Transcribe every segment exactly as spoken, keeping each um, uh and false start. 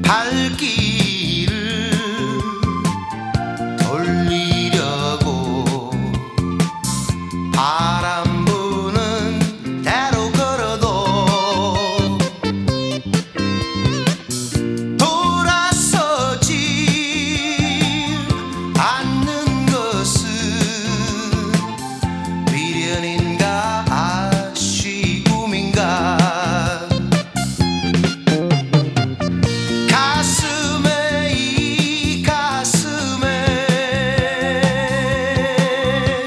갈 길을 돌리려고 바람 부는 대로 걸어도 돌아서지 않는 것은 미련인가 아쉬움인가. 가슴에 이 가슴에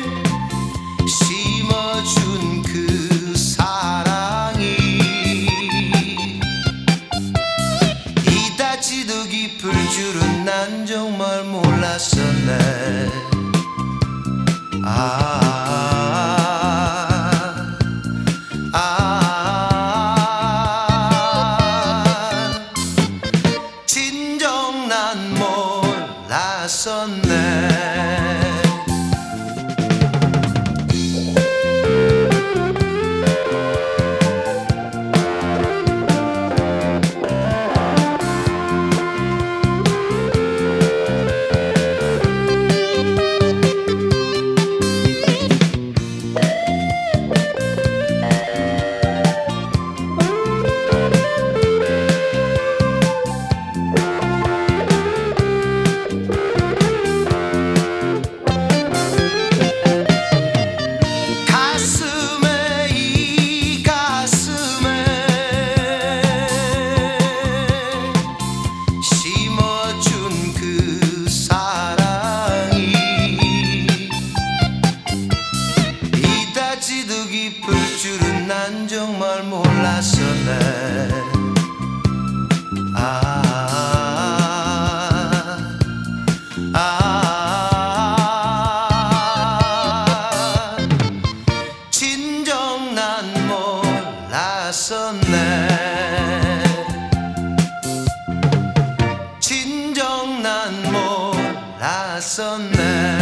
심어준 그 사랑이 이다지도 깊을 줄은 난 정말 몰랐었네. 아, 아, 진정 난 몰랐었네. 가슴에 이 가슴에 심어준 그 사랑이 이다지도 깊을 줄은 난 정말 몰랐었네. 아, 아, 진정 난 몰랐었네. 진정 난 몰랐었네.